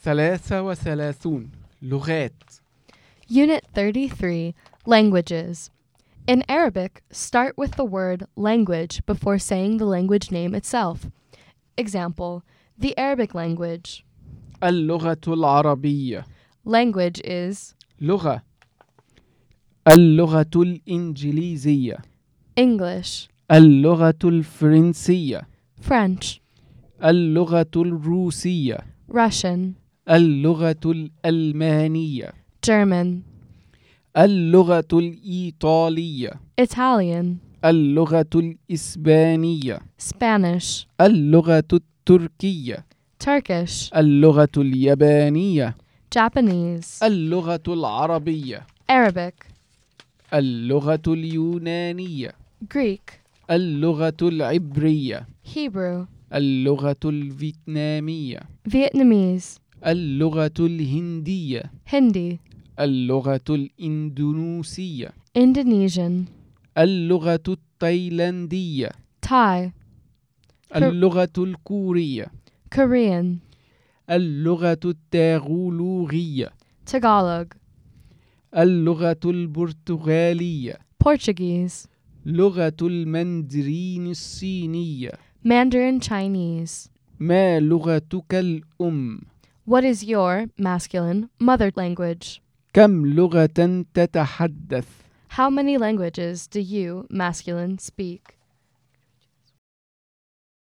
33 لغات. Unit 33, Languages. In Arabic, start with the word language before saying the language name itself. Example, the Arabic language. اللغة العربية. Language is لغة. اللغة الإنجليزية. English, اللغة الفرنسية. French, اللغة الروسية. Russian, اللغة الألمانية. German, اللغة الإيطالية. Italian, اللغة الإسبانية. Spanish, اللغة التركية. Turkish, اللغة اليابانية. Japanese, اللغة العربية. Arabic, اللغة اليونانية. Greek, اللغة العبرية. Hebrew, اللغة الفيتنامية. Vietnamese, اللغة الهندية. Hindi, اللغة الإندونيسية. Indonesian, اللغة التايلاندية. Thai, اللغة الكورية. Korean, اللغة التاغولوغية. Tagalog, اللغة البرتغالية. Portuguese, لغة المندرين الصينية. Mandarin Chinese. ما لغتك الأم؟ What is your, masculine, mother language? كم لغة تتحدث؟ How many languages do you, masculine, speak?